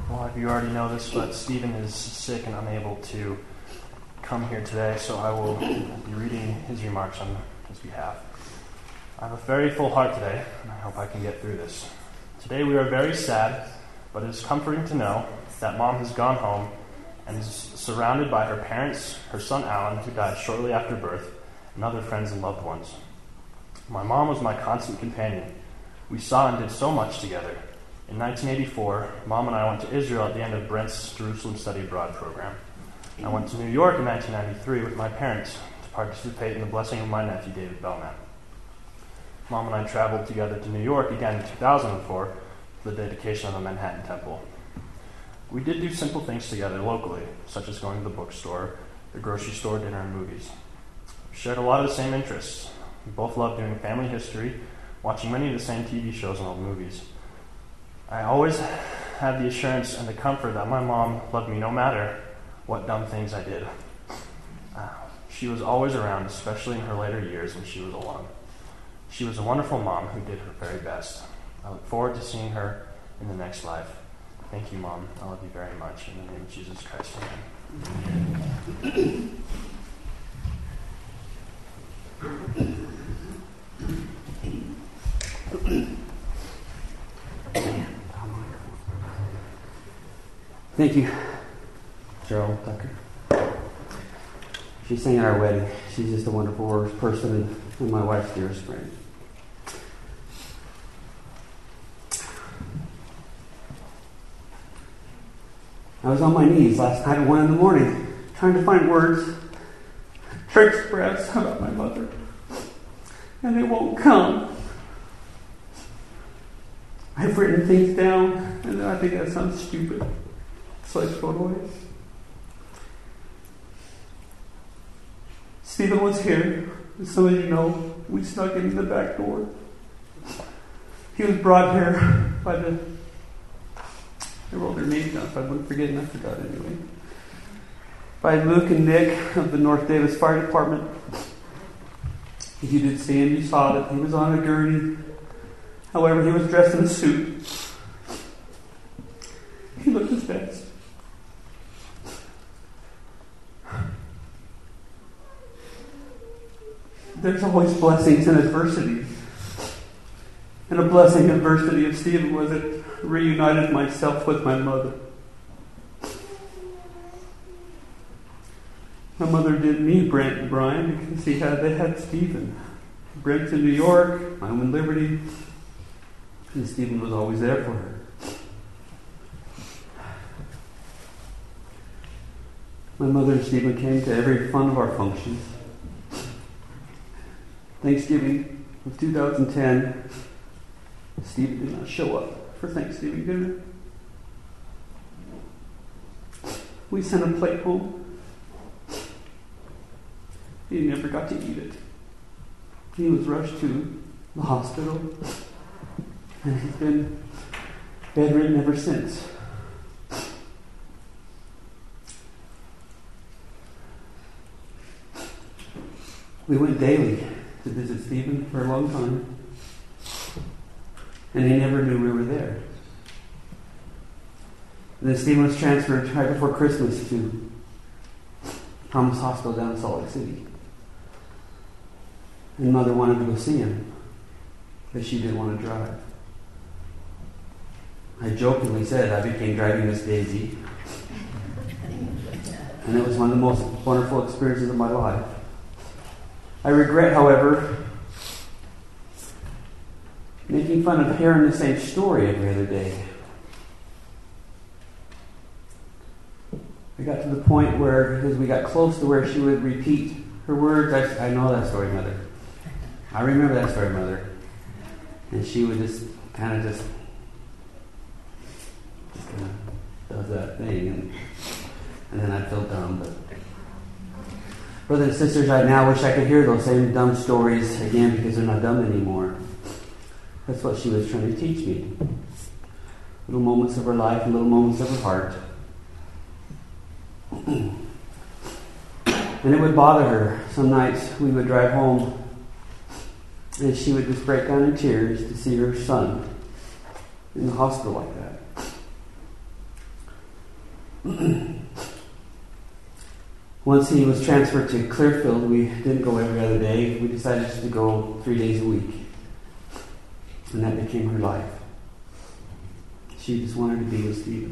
A lot of you already know this, but Stephen is sick and unable to come here today, so I will be reading his remarks on his behalf. I have a very full heart today, and I hope I can get through this. Today we are very sad, but it is comforting to know that Mom has gone home and is surrounded by her parents, her son Alan, who died shortly after birth, and other friends and loved ones. My mom was my constant companion. We saw and did so much together. In 1984, Mom and I went to Israel at the end of Brent's Jerusalem Study Abroad program. I went to New York in 1993 with my parents to participate in the blessing of my nephew, David Belknap. Mom and I traveled together to New York again in 2004 for the dedication of the Manhattan Temple. We did do simple things together locally, such as going to the bookstore, the grocery store, dinner, and movies. We shared a lot of the same interests. We both loved doing family history, watching many of the same TV shows and old movies. I always had the assurance and the comfort that my mom loved me no matter what dumb things I did. She was always around, especially in her later years when she was alone. She was a wonderful mom who did her very best. I look forward to seeing her in the next life. Thank you, Mom. I love you very much. In the name of Jesus Christ, amen. Thank you, Cheryl Tucker. She sang at our wedding. She's just a wonderful person and my wife's dearest friend. I was on my knees last night at 1 a.m, trying to find words to express about my mother, and they won't come. I've written things down, and I think that sounds stupid, so I throw it away. Stephen was here. As some of you know, we snuck in the back door. He was brought here by I wrote their names down so I wouldn't forget, and I forgot anyway. By Luke and Nick of the North Davis Fire Department. If you did see him, you saw that he was on a gurney. However, he was dressed in a suit. He looked his best. There's always blessings in adversity. And a blessing in adversity of Stephen was it reunited myself with my mother. My mother didn't need Brent and Brian because they had Stephen. Brent's in New York, I'm in Liberty, and Stephen was always there for her. My mother and Stephen came to every one of our functions. Thanksgiving of 2010, Stephen did not show up for Thanksgiving dinner. We sent a plate home. He never got to eat it. He was rushed to the hospital, and he's been bedridden ever since. We went daily to visit Stephen for a long time, and he never knew we were there. And then Stephen was transferred right before Christmas to Thomas Hospital down in Salt Lake City. And Mother wanted to go see him, but she didn't want to drive. I jokingly said I became driving Miss Daisy, and it was one of the most wonderful experiences of my life. I regret, however, making fun of hearing the same story every other day. I got to the point where, as we got close to where she would repeat her words, I know that story, Mother. I remember that story, Mother. And she would just kind of does that thing, and then I'd feel dumb. But brothers and sisters, I now wish I could hear those same dumb stories again because they're not dumb anymore. That's what she was trying to teach me. Little moments of her life and little moments of her heart. And it would bother her. Some nights we would drive home and she would just break down in tears to see her son in the hospital like that. Once he was transferred to Clearfield, we didn't go every other day. We decided just to go 3 days a week. And that became her life. She just wanted to be with Stephen.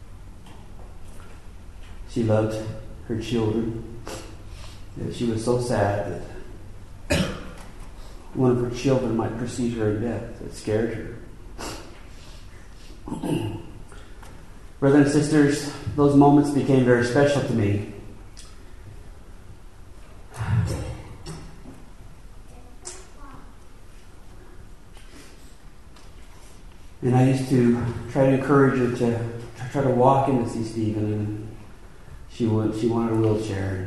She loved her children. She was so sad that one of her children might precede her in death. It scared her. Brothers and sisters, those moments became very special to me. And I used to try to encourage her to try to walk in to see Stephen, and she wanted a wheelchair.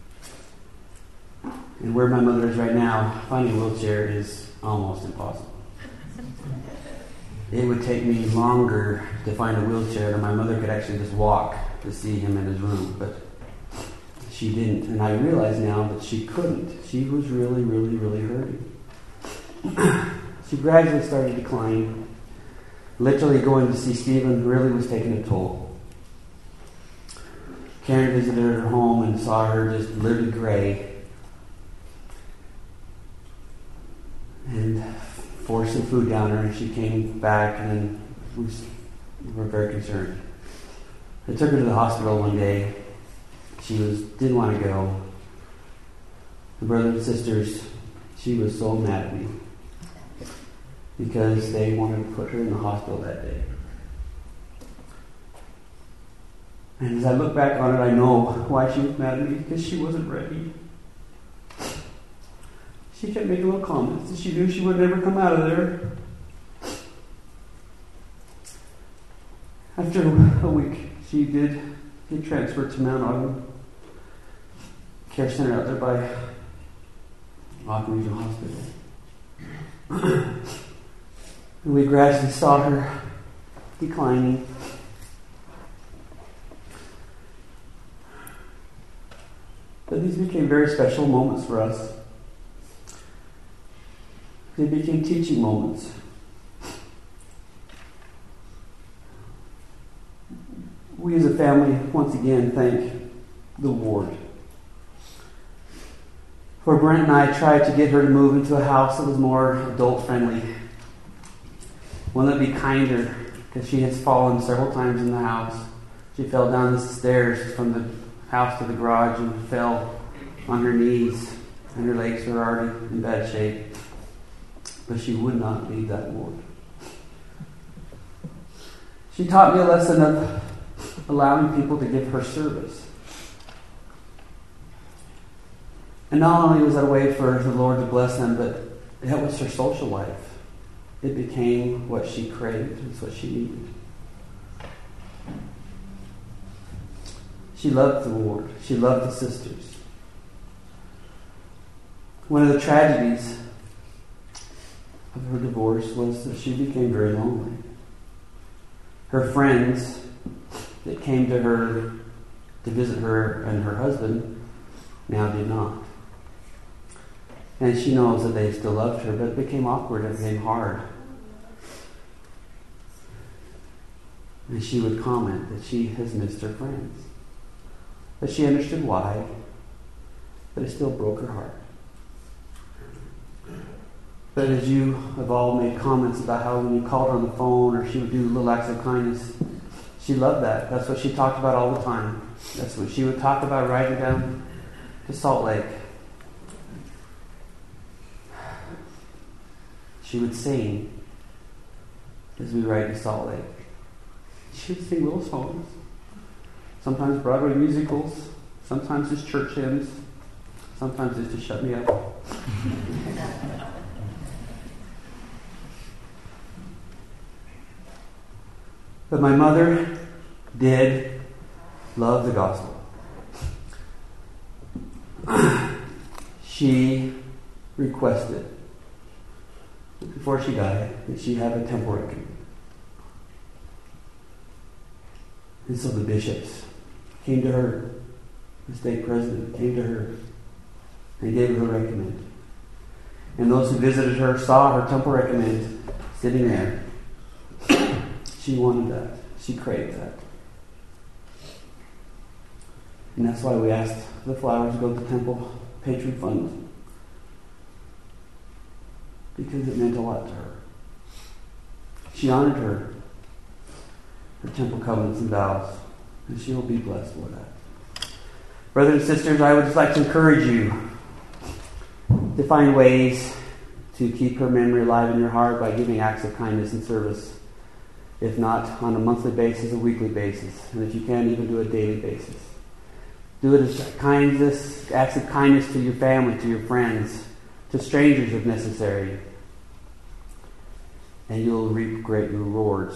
And where my mother is right now, finding a wheelchair is almost impossible. It would take me longer to find a wheelchair than my mother could actually just walk to see him in his room, but she didn't. And I realize now that she couldn't. She was really, really, really hurting. She gradually started declining. Literally going to see Stephen really was taking a toll. Karen visited her home and saw her just literally gray. And forced some food down her, and she came back, and we were very concerned. I took her to the hospital one day. She didn't want to go. The brothers and sisters, she was so mad at me because they wanted to put her in the hospital that day. And as I look back on it, I know why she was mad at me, because she wasn't ready. She kept making little comments that she knew she would never come out of there. After a week, she did get transferred to Mount Ogden Care Center out there by Ogden Regional Hospital. And we gradually saw her declining. But these became very special moments for us. They became teaching moments. We as a family, once again, thank the ward. For Brent and I tried to get her to move into a house that was more adult-friendly. One that would be kinder, because she has fallen several times in the house. She fell down the stairs from the house to the garage and fell on her knees, and her legs were already in bad shape. But she would not leave that ward. She taught me a lesson of allowing people to give her service. And not only was that a way for the Lord to bless them, but that was her social life. It became what she craved. It's what she needed. She loved the ward. She loved the sisters. One of the tragedies of her divorce was that she became very lonely. Her friends that came to her to visit her and her husband now did not. And she knows that they still loved her, but it became awkward, it became hard. And she would comment that she has missed her friends. But she understood why, but it still broke her heart. But as you have all made comments about how when you called her on the phone or she would do little acts of kindness, she loved that. That's what she talked about all the time. That's what she would talk about riding down to Salt Lake. She would sing as we ride to Salt Lake. She would sing little songs. Sometimes Broadway musicals, sometimes just church hymns, sometimes just to shut me up. But my mother did love the gospel. She requested, before she died, that she have a temple reckoning. And so the bishops came to her, the stake president came to her, and gave her a recommend. And those who visited her saw her temple recommend sitting there. She wanted that. She craved that. And that's why we asked the flowers to go to the temple patron fund. Because it meant a lot to her. She honored her temple covenants and vows, and she will be blessed for that. Brothers and sisters, I would just like to encourage you to find ways to keep her memory alive in your heart by giving acts of kindness and service. If not on a monthly basis, a weekly basis, and if you can, even do a daily basis. Do it as acts of kindness to your family, to your friends, to strangers if necessary. And you'll reap great rewards.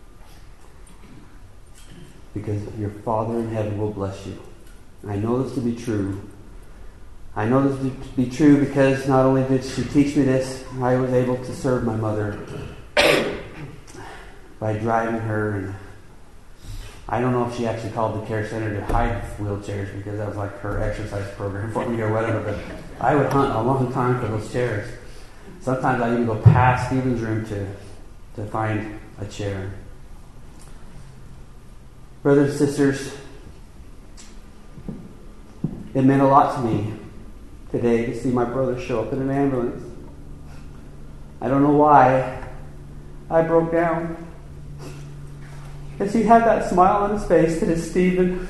Because your Father in heaven will bless you. I know this to be true. I know this to be true because not only did she teach me this, I was able to serve my mother by driving her. And I don't know if she actually called the care center to hide wheelchairs because that was like her exercise program for me or whatever. But I would hunt a long time for those chairs. Sometimes I even go past Stephen's room to find a chair. Brothers and sisters, it meant a lot to me today to see my brother show up in an ambulance. I don't know why I broke down. As he had that smile on his face that is Stephen,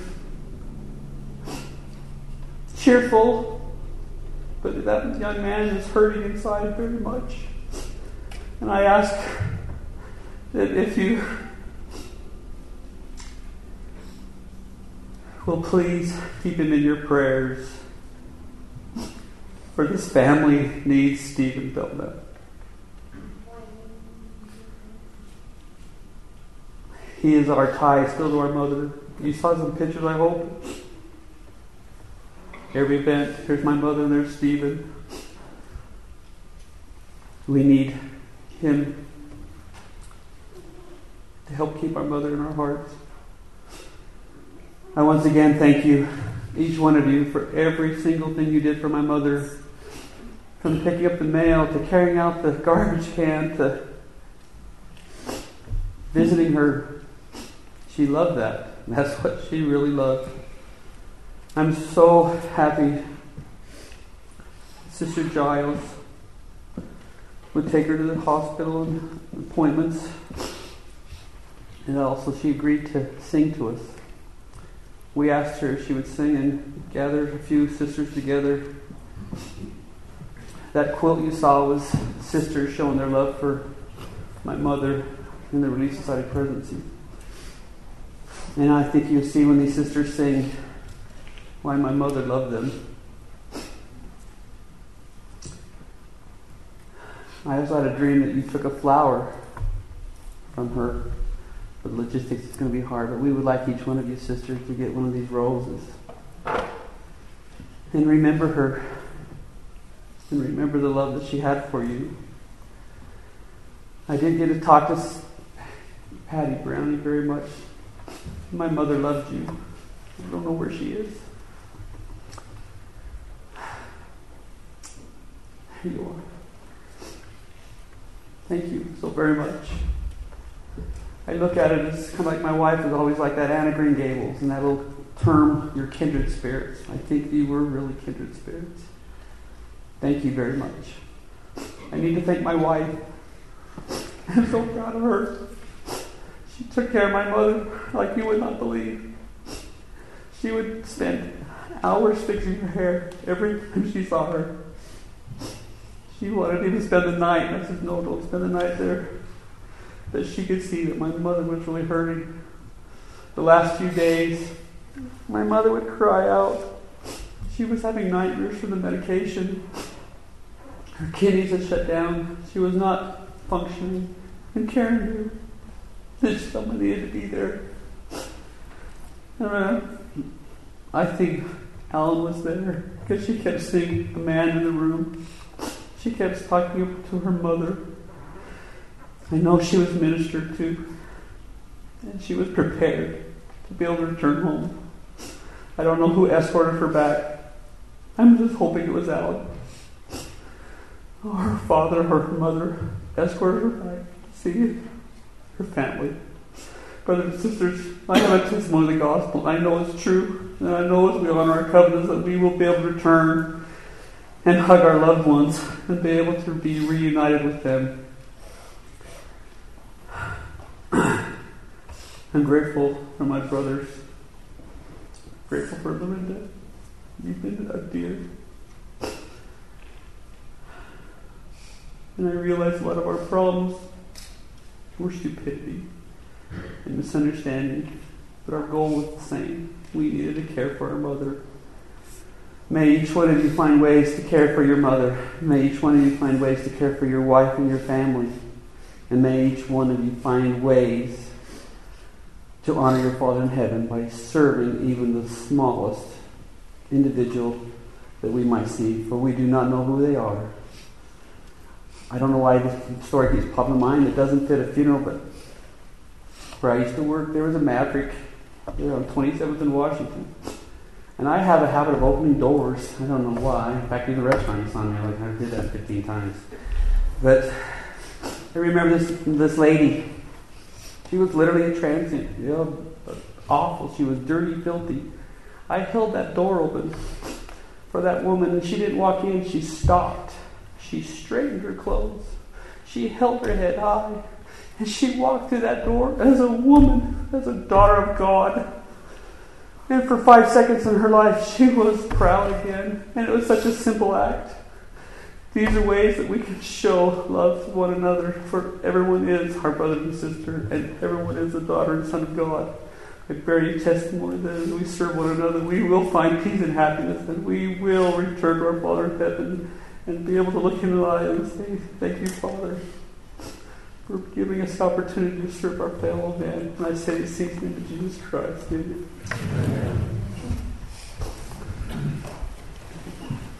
cheerful, but that young man is hurting inside very much. And I ask that if you will please keep him in your prayers, for this family needs Stephen Belknap. He is our tie still to our mother. You saw some pictures, I hope. Every event, here's my mother and there's Stephen. We need him to help keep our mother in our hearts. I once again thank you, each one of you, for every single thing you did for my mother. From picking up the mail, to carrying out the garbage can, to visiting her. She loved that. That's what she really loved. I'm so happy Sister Giles would take her to the hospital and appointments. And also she agreed to sing to us. We asked her if she would sing and gathered a few sisters together. That quilt you saw was sisters showing their love for my mother in the Relief Society presidency. And I think you'll see when these sisters sing why my mother loved them. I also had a dream that you took a flower from her. But logistics is going to be hard. But we would like each one of you sisters to get one of these roses. And remember her. And remember the love that she had for you. I didn't get to talk to Patty Brownie very much. My mother loved you. I don't know where she is. Here you are. Thank you so very much. I look at it as kind of like my wife was always like that, Anna Green Gables, and that little term, your kindred spirits. I think you were really kindred spirits. Thank you very much. I need to thank my wife. I'm so proud of her. She took care of my mother like you would not believe. She would spend hours fixing her hair every time she saw her. She wanted me to spend the night, and I said, no, don't spend the night there. That she could see that my mother was really hurting. The last few days, my mother would cry out. She was having nightmares from the medication. Her kidneys had shut down. She was not functioning. And Karen knew that someone needed to be there. I think Alan was there because she kept seeing a man in the room. She kept talking to her mother. I know she was ministered to, and she was prepared to be able to return home. I don't know who escorted her back. I'm just hoping it was Alan. Or her father or her mother escorted her back to see her family. Brothers and sisters, I have a testimony of the gospel. I know it's true. And I know as we honor our covenants that we will be able to return and hug our loved ones and be able to be reunited with them. I'm grateful for my brothers. Grateful for Lorinda. You've been a dear. And I realize a lot of our problems were stupidity and misunderstanding, but our goal was the same. We needed to care for our mother. May each one of you find ways to care for your mother. May each one of you find ways to care for your wife and your family. And may each one of you find ways to honor your Father in heaven by serving even the smallest individual that we might see, for we do not know who they are. I don't know why this story keeps popping in mind. It doesn't fit a funeral, but where I used to work, there was a Maverick there on 27th in Washington. And I have a habit of opening doors. I don't know why. In fact, in the restaurant, it's on there. Like I did that 15 times. But I remember this lady. She was literally a transient. Awful. She was dirty, filthy. I held that door open for that woman, and she didn't walk in. She stopped. She straightened her clothes. She held her head high. And she walked through that door as a woman, as a daughter of God. And for 5 seconds in her life, she was proud again. And it was such a simple act. These are ways that we can show love to one another, for everyone is our brother and sister, and everyone is a daughter and son of God. I bear you testimony that as we serve one another, we will find peace and happiness, and we will return to our Father in heaven and be able to look in the eye and say, thank you, Father, for giving us the opportunity to serve our fellow man. And I say these things in the name of Jesus Christ. Amen.